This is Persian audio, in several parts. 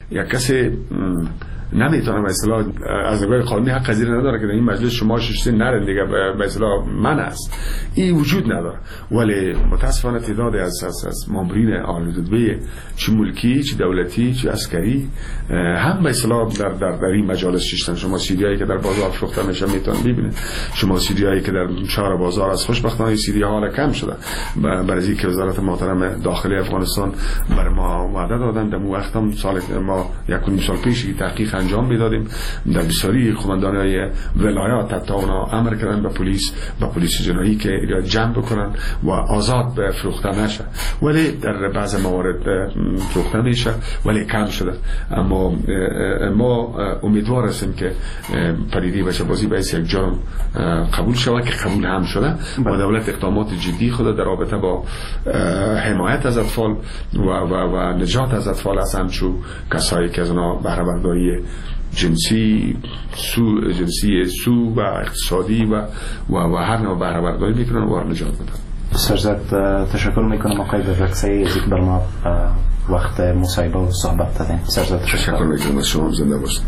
یک کسی نمیتونه به اصطلاح از نگاه قانونی حق قضیه نداره که در این مجلس شما ششته نرن دیگه به اصطلاح من است، این وجود نداره. ولی متاسفانه تعدادی از مامورین عالی رتبه چه ملکی چه دولتی چه عسکری هم به اصطلاح در این مجالس ششتن. شما سیدیایی که در بازار فروخته میشه میتونید ببینید، شما سیدیایی که در شهر بازار از خوشبختانه سیدی حالا کم شده برای اینکه وزارت محترم داخلی افغانستان بر ما وعده دادن. در وقت هم سال ما یک سال پیش تحقیق انجام میدادیم در بسیاری خماندانهای ولایات، حتی اونا امر کردن به پلیس جنایی که جمع بکنن و آزاد به فروخته نشه، ولی در بعض موارد فروخته میشه ولی کم شده. اما ما امیدوار هستیم که پدیده بچه‌بازی به یک جرم قبول شود که قبول هم شده و دولت اقدامات جدی خود در رابطه با حمایت از اطفال و نجات از اطفال از همچو کسایی که از اونا بهره برداری جنسی سو و اقتصادی و هر نوع بهره برداری میکنن و نجات بدن. سرزد تشکر میکنم آقای بزرگسایی از اینکه بر ما وقت مصاحبه و صحبت دادیم. سرزد تشکر میکنم از شما. زنده باشید.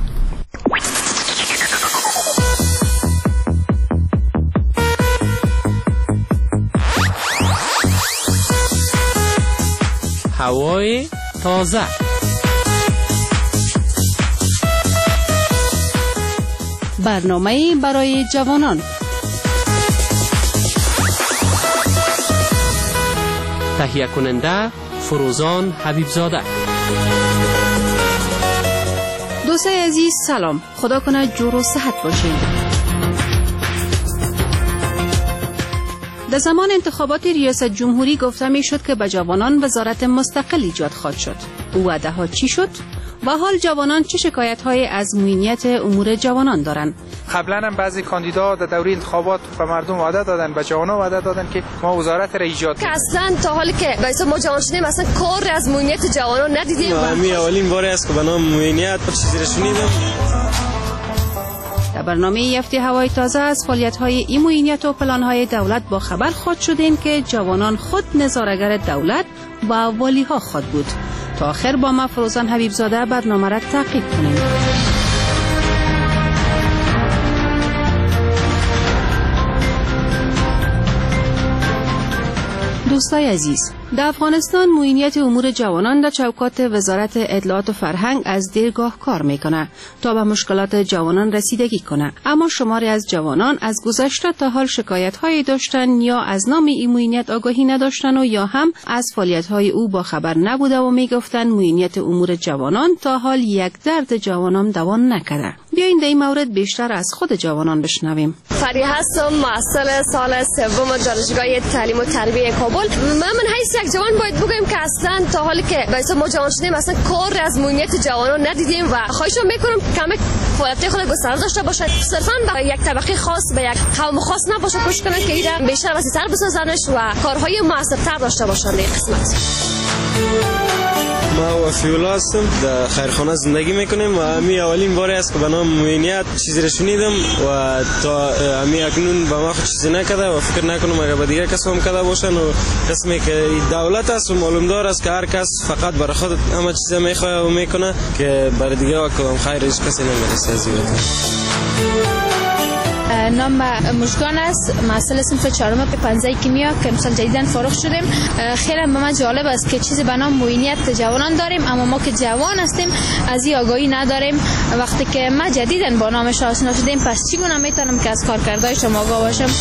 هوای تازه. برنامه برای جوانان. تهیه کننده فروزان حبیبزاده. دوستای عزیز سلام، خدا کنه جور و صحت باشید. در زمان انتخابات ریاست جمهوری گفته می شد که به جوانان وزارت مستقل ایجاد خواهد شد. وعده ها چی شد؟ و حال جوانان چه شکایت های از معینیت امور جوانان دارند؟ قبلا هم بعضی کاندیدا در دوره انتخابات به مردم وعده دادن، به جوانان وعده دادن که ما وزارت را ایجاد کنیم. اصلا تا حالی که واسه ما جوان شدیم اصلا کار از معینیت جوانان ندیدیم. همین اولین باری است که به نام معینیت چیزی را شنیدم. در برنامه هفته هوای تازه از فعالیت‌های این معینیت و پلان‌های دولت با خبر خود شدیم که جوانان خود نظاره‌گر دولت و والی‌ها خود بود. تا آخر با ما فروزان حبیبزاده برنامه را تعقیب کنیم. دوستای عزیز، در افغانستان معینیت امور جوانان در چوکات وزارت اطلاعات و فرهنگ از دیرگاه کار میکنه تا به مشکلات جوانان رسیدگی کنه. اما شماری از جوانان از گذشته تا حال شکایت هایی داشتن یا از نام این معینیت آگاهی نداشتن و یا هم از فعالیت های او با خبر نبوده و میگفتن معینیت امور جوانان تا حال یک درد جوانان دوان نکرده. بیاین در این مورد بیشتر از خود جوانان بشنویم. فریحه هستم، محصل سال سوم دانشگاه تعلیم و تربیه کابل. من حیث یک جوان باید بگم که اصلا تا حالی که واسه ما جوان شدیم اصلا کار از معینیت جوانان ندیدیم و خواهش میکنم کم فعالیت خود گسترده داشته باشد، صرفا به یک طبقه خاص به یک قوم خاص نباشه، کوشش کنن که اینا بیشتر وسیع‌تر بسازنش و کارهای موثرتر داشته باشن در قسمت. ما وفی‌الله هستم، در خیرخانه زندگی میکنیم و همین اولین باری است که به نام معینیت چیزی را شنیدم و تا همین اکنون به ما خود چیزی نکرده و فکر نکنم اگر به دیگر کس هم کرده باشن و قسمی که دولت است و معلوم دار است که هر کس فقط برای خود همه چیز میخواه و میکنه که برای دیگر و کدام خیر هیچ کسی نمیرسه از این. نام مشگان است، محصل صنف چهارم پنجه کیمیا که امسال جدیداً فارغ شدیم. خیلی به من جالب است که چیزی به نام معینیت جوانان داریم، اما ما که جوان هستیم از این آگاهی نداریم. وقتی که ما جدیداً با نامش آشنا شدیم، پس چگونه میتونم که از کارکردهایشم آگاه باشم؟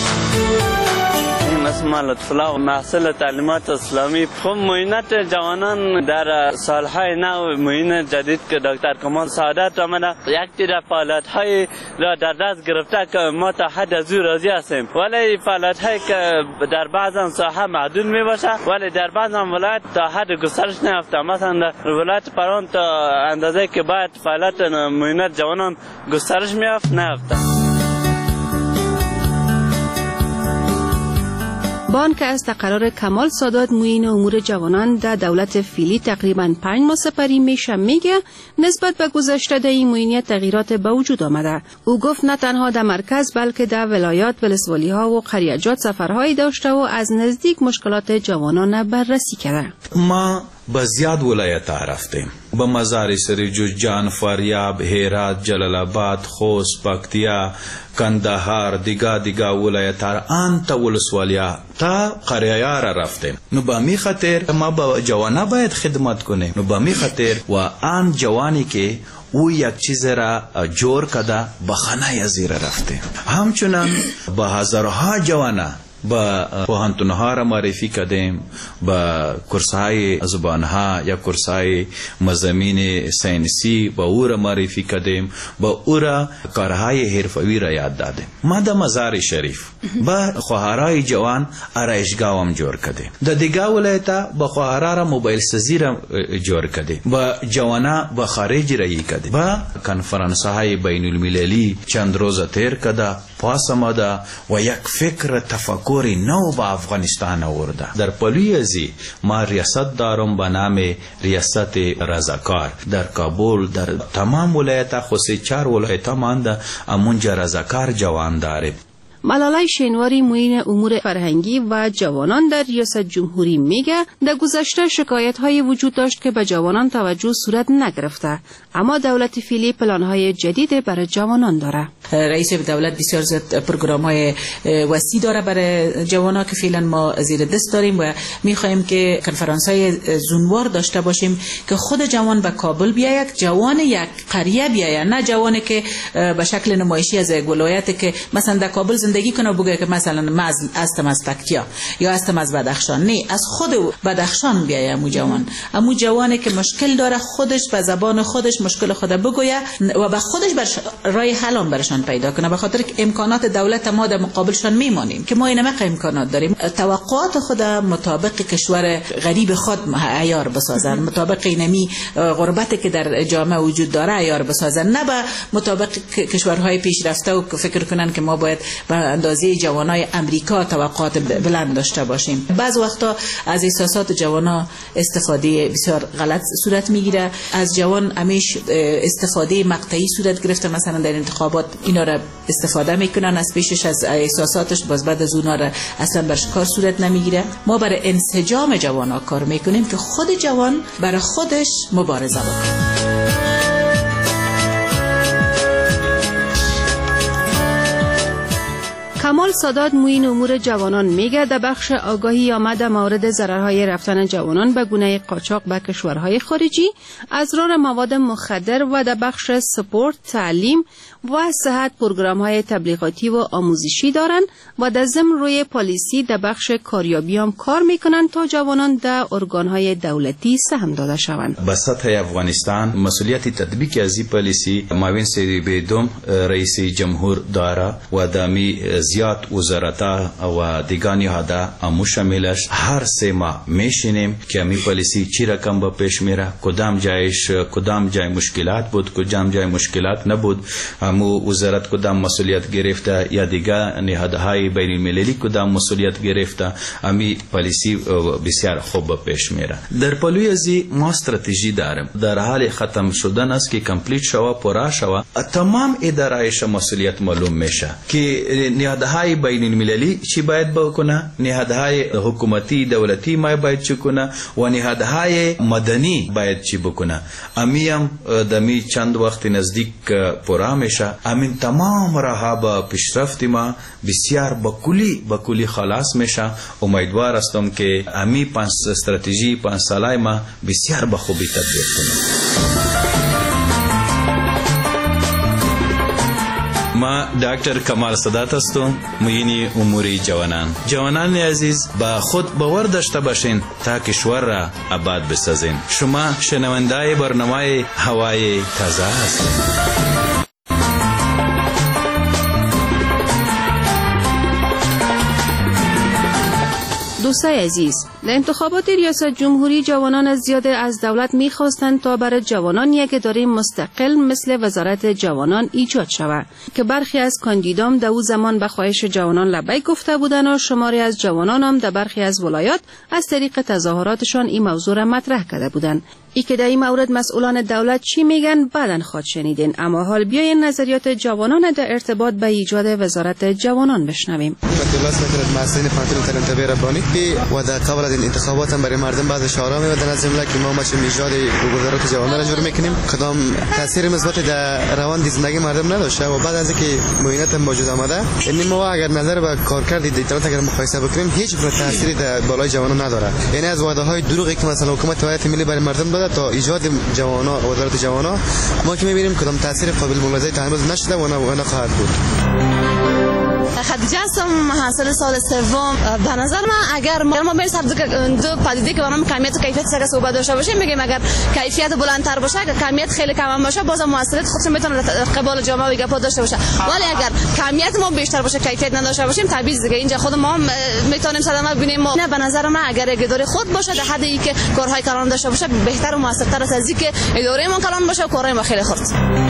اسم لطف‌الله، محصل تعلیمات اسلامی. خب معینت جوانان در سالهای نو معین جدید که دکتر کمال سعادت آمده یک تیر فعالیت‌های را در دست گرفته که ما تا حد از او راضی هستیم، ولی فعالیت‌هایی که در بعض ساحه محدود میباشه ولی در بعض ولایت تا حد گسترش نیافته. مثلا در ولایت پران تا اندازه که باید فعالیت معینت جوانان گسترش نیافته. بان که از تقرار کمال سادات معین امور جوانان در دولت فعلی تقریباً 5 ماه سپری میشه میگه نسبت به گذشته در این معینیت تغییرات به وجود آمده. او گفت نه تنها در مرکز بلکه در ولایات ولسوالی ها و قریجات سفرهایی داشته و از نزدیک مشکلات جوانان بررسی کرده. ما به زیاد ولایت رفتیم، به مزار شریف، جوزجان، فاریاب، هرات، جلال آباد، خوست، پکتیا، کندهار، دیگه ولایت انت ولسوالیا تا قریه را رفتیم. نو به می خاطر ما با جوانا باید خدمت کنیم. نو به می خاطر و آن جوانی که او یک چیز را جور کده بخانه یزیر رفتیم. همچنان با هزارها جوانا با پوهنتونها را معرفی کردیم، با کورسهای زبانها یا کورسهای مضامین ساینسی با او را معرفی کردیم، با او را کارهای حرفوی را یاد دادیم. ما در مزار شریف با خواهرای جوان آرایشگاه هم جور کردیم. در دیگه ولایت با خواهرها را موبایل سازی را جور کردیم، با جوانا با خارج رایی کردیم، با کنفرانس های بین المللی چند روز تیر کرده پاس آمده و یک فکر تفکر نو با افغانستان آورده. در پلوی ازی ما ریاست دارم به نام ریاست رضاکار. در کابل در تمام ولایت خصوصی 4 ولایت مانده امونجا رضاکار جوان داره. ملالای شینواری معین امور فرهنگی و جوانان در ریاست جمهوری میگه در گذشته شکایت های وجود داشت که به جوانان توجه صورت نگرفته، اما دولت فعلی پلان های جدید برای جوانان داره. رئیس دولت بسیار زیاد پروگرام های وسیع داره برای جوانان که فعلا ما زیر دست داریم و میخوایم که کنفرانس های زونوار داشته باشیم که خود جوان به کابل بیاید، جوان یک قریه بیاید، نه جوانی که به شکل نمایشی از یک ولایت که مثلا در کابل زندگی کنه بگه که مثلا من هستم از پکتیا یا هستم از بدخشان. نه، از خود بدخشان بیاید امو جوانی که مشکل داره خودش به زبان خودش مشکل خود بگویه و به خودش رای حل برشان پیدا کنه، به خاطر که امکانات دولت ما در مقابلشان میمانیم که ما این همه امکانات داریم. توقعات خود مطابق کشور غریب خود عیار بسازن، مطابق اینمی غربتی که در جامعه وجود داره عیار بسازن، نه به مطابق کشورهای پیشرفته و فکر کنن که ما باید به اندازه جوانای امریکا توقعات بلند داشته باشیم. بعض وقتا از احساسات جوانا استفاده بسیار غلط صورت میگیره. از جوان همیش استفاده مقطعی صورت گرفته، مثلا در انتخابات اینا را استفاده میکنن از پیشش از احساساتش، باز بعد از اونها را اصلا برش کار صورت نمیگیره. ما برای انسجام جوانا کار میکنیم که خود جوان برای خودش مبارزه بکنه. کمال سادات معین امور جوانان میگه در بخش آگاهی آمده مورد ضررهای رفتن جوانان به گونه قاچاق به کشورهای خارجی، اضرار مواد مخدر و در بخش سپورت، تعلیم و صحت پروگرام‌های تبلیغاتی و آموزشی دارند و در ضمن روی پالیسی در بخش کاریابی هم کار میکنند تا جوانان در ارگان‌های دولتی سهم داده شوند. به سطح افغانستان مسئولیت تطبیق از این پالیسی معاون سیدی رئیس جمهور داره و دامی زیاد وزارتا و دیگانی هدا امو شاملش هر 3 ماه میشینیم که می پالیسی چی رقم با پیش میره، کدام جای مشکلات بود، کدام جای مشکلات نبود، امو وزارت کدام مسئولیت گرفته یا دیگه نهادهای بین المللی کدام مسئولیت گرفته، امی پالیسی بسیار خوب پیش میره. در پلوی ازی ما استراتژی داریم در حال ختم شدن است که کمپلیت شوه، پورا شوه، تمام ادارهش مسئولیت معلوم میشه که نهادهای بین المللی چی باید بکنه، نهادهای حکومتی دولتی ما باید چی کنه و نهادهای مدنی باید چی بکنه. امیم دمی چند وقت نزدیک پورا میشه. امین تمام راه با پیشرفت ما بسیار بکلی خلاص میشه. امیدوار هستم که امی 5 استراتژی 5 ساله ما بسیار به خوبی تطبیق کنیم. ما دکتر کمال سادات هستم، معین امور جوانان عزیز، با خود باور داشته باشین تا کشور را آباد بسازین. شما شنونده برنامه هوای تازه هستید. دوستای عزیز، در انتخابات ریاست جمهوری جوانان از زیاده از دولت می‌خواستند تا برای جوانان یک اداره مستقل مثل وزارت جوانان ایجاد شود که برخی از کاندیدان در او زمان به خواهش جوانان لبیک گفته بودند و شماری از جوانان هم در برخی از ولایات از طریق تظاهراتشان این موضوع را مطرح کرده بودند. ای که در این مورد مسئولان دولت چی میگن بعداً خواهد شنیدین، اما حال بیاین نظریات جوانان در ارتباط به ایجاد وزارت جوانان بشنویم. فتح الله سمت المحسن فاتن تلنتبه ربانی تربیه و در قبل از این انتخابات هم برای مردم بعض شعارا میدادن از جمله که ما مچ میجاد گذرات جوانان را جور میکنیم. کدام تاثیر مثبت در روند زندگی مردم نداشته و بعد از اینکه معینات موجود آمده یعنی ما اگر نظر به کارکرد اینترنت اگر مقایسه بکنیم هیچ گونه تاثیری در بالای جوانان نداره. یعنی از وعده های دروغی که مثلا حکومت ولایت ملی برای مردم داده تا ایجاد جوانان وزارت جوانان ما که میبینیم کدام تاثیر قابل ملاحظه هنوز نشده و نخواهد بود. خدیجه هستم، محصل سال سوم. به نظر من اگر ما به سر دو پدیده که برام کمیت و کیفیت سر صحبت داشته باشیم میگیم اگر کیفیت بلندتر باشه اگر کمیت خیلی کم باشه بازم موثریت خودش میتونه قبال جامعه و گپ داشته باشه. ولی اگر کمیت ما بیشتر باشه کیفیت نداشته باشیم طبیعی دیگه اینجا خود ما میتونیم صدمه ببینیم. نه به نظر من اگر اداره خود باشه در حدی که کارهای کلان داشته باشه بهتر و موثرتر از اینکه که اداره ما کلان باشه و کارهای ما خیلی خرد.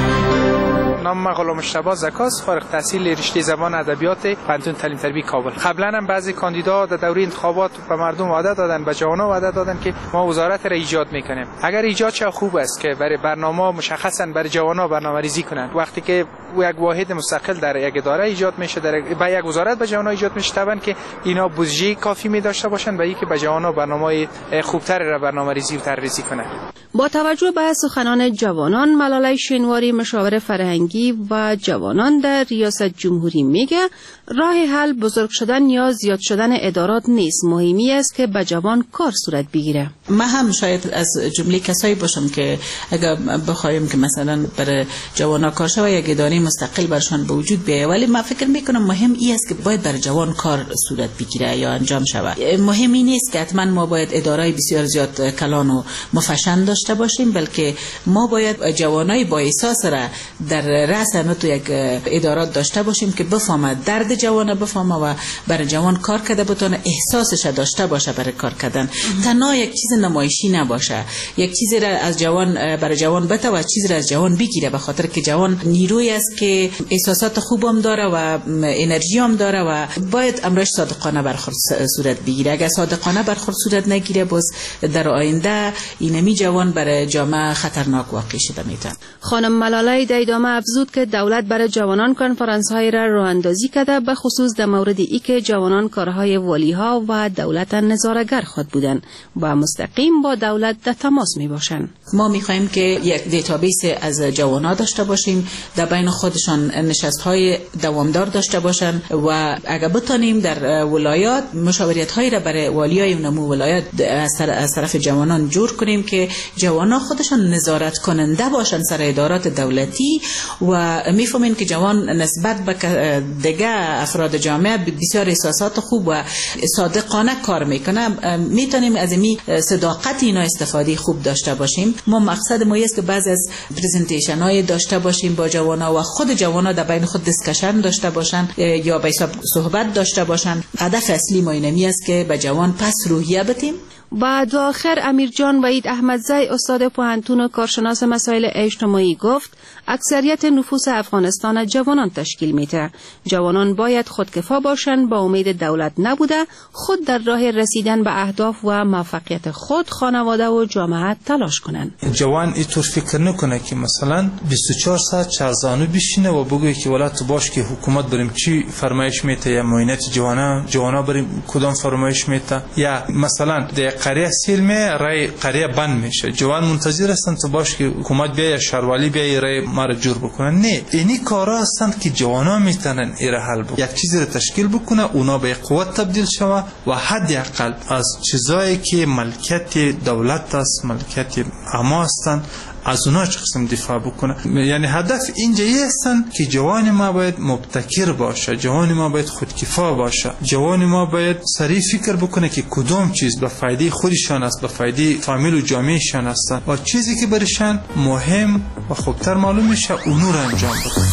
نام من غلام مجتبی زکاس، فارغ التحصیل رشته زبان ادبیات پانتون تعلیم تربیه کابل. قبلا هم بعضی کاندیدا در دوره انتخابات به مردم وعده دادن، به جوانان وعده دادن که ما وزارت را ایجاد میکنیم. اگر ایجاد چه خوب است که برای برنامه مشخصا برای جوانان برنامه‌ریزی کنن. وقتی که یک واحد مستقل در یک اداره ایجاد میشه، در یک وزارت به جوانان ایجاد میشه، طبعا که اینا بودجه کافی می داشته باشن برای اینکه به جوانان برنامه خوبتر را برنامه‌ریزی و طرحریزی کنن. با توجه به سخنان جوانان، ملاله شینواری مشاور فرهنگی و جوانان در ریاست جمهوری میگه راه حل بزرگ شدن یا زیاد شدن ادارات نیست، مهمی است که به جوان کار صورت بگیره. من هم شاید از جمله کسایی باشم که اگر بخوایم که مثلا برای جوانا کار شوه یک اداره مستقل برشان به وجود بیاید، ولی من فکر میکنم مهم این است که باید برای جوان کار صورت بگیره یا انجام شوه. مهمی نیست که حتما ما باید ادارای بسیار زیاد کلان و مفشن داشته باشیم، بلکه ما باید جوانای با احساس را در رأس همه تو یک ادارات داشته باشیم که بفهمه درد جوان، بفهمه و برای جوان کار کرده بتونه احساسش داشته باشه برای کار کردن. تنها یک چیز نمایشی نباشه، یک چیزی را از جوان برای جوان بده و چیزی را از جوان بگیره، به خاطر که جوان نیرویی است که احساسات خوبم داره و انرژی هم داره و باید امرش صادقانه برخورد صورت بگیره. اگر صادقانه برخورد صورت نگیره باز در آینده اینمی جوان برای جامعه خطرناک واقع شده میتونه. خانم ملاله در ادامه افزود که دولت برای جوانان کنفرانس‌های را راه اندازی کرده، به خصوص در مورد ای که جوانان کارهای والی‌ها و دولت نظاره‌گر خود بودند و مستقیم با دولت در تماس میباشند. ما می‌خوایم که یک دیتابیس از جوانان داشته باشیم، در بین خودشان نشست‌های دوامدار داشته باشند و اگر بتونیم در ولایات مشاورت‌هایی را برای والیای نمو ولایات از طرف جوانان جور کنیم که جوانان خودشان نظارت کننده باشند سر ادارات دولتی و میفهمین که جوان نسبت به دیگه افراد جامعه بسیار احساسات خوب و صادقانه کار میکنه. میتونیم از این صداقت اینا استفاده خوب داشته باشیم. ما مقصد ما است که بعضی از پرزنتیشن های داشته باشیم با جوانا و خود جوانا در بین خود دیسکشن داشته باشن یا به حساب صحبت داشته باشن. هدف اصلی ما اینمی است که به جوان پس روحیه بدیم. و دو آخر امیر جان وحید احمدزی استاد پوهنتون و کارشناس مسائل اجتماعی گفت اکثریت نفوس افغانستان جوانان تشکیل میده. جوانان باید خودکفا باشند، با امید دولت نبوده خود در راه رسیدن به اهداف و موفقیت خود، خانواده و جامعه تلاش کنند. جوان اینطور فکر نکنه که مثلا 24 ساعت چارزانو بشینه و بگه که ولات باش که حکومت بریم چی فرمایش میته یا معاینات جوانا بریم کدام فرمایش میته، یا مثلا در قریه سیل می رای قریه بند میشه، جوان منتظر هستن تو باش که حکومت بیا یا شهرولی بیا رای ما رو جور بکنن. نه، اینی کارا هستند که جوانا میتونن ایره حل بکنن، یک چیزی رو تشکیل بکنه، اونا به قوت تبدیل شوه و حداقل از چیزایی که ملکیت دولت است، ملکیت عامه هستند، از اونا چه قسم دفاع بکنه. یعنی هدف اینجا هستن که جوان ما باید مبتکر باشه، جوان ما باید خودکفا باشه، جوان ما باید سریع فکر بکنه که کدام چیز به فایده خودشان است، به فایده فامیل و جامعهشان است و چیزی که برشان مهم و خوبتر معلوم میشه اونو رو انجام بدن.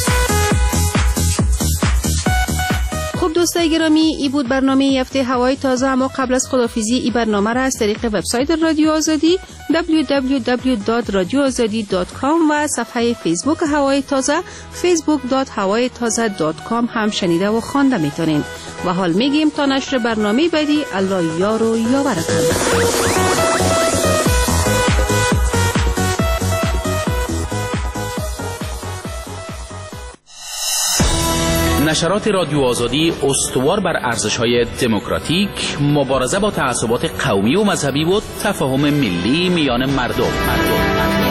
خب دوستای گرامی، ای بود برنامه هفته هوای تازه. اما قبل از خداحافظی ای برنامه را از طریق وبسایت رادیو آزادی www.radioazadi.com و صفحه فیسبوک هوای تازه facebook.hawaytaze.com هم شنیده و خوانده میتونین. و حال میگیم تا نشر برنامه بعدی، الله یار و یاورتان. نشرات رادیو آزادی استوار بر ارزش‌های دموکراتیک، مبارزه با تعصبات قومی و مذهبی و تفاهم ملی میان مردم.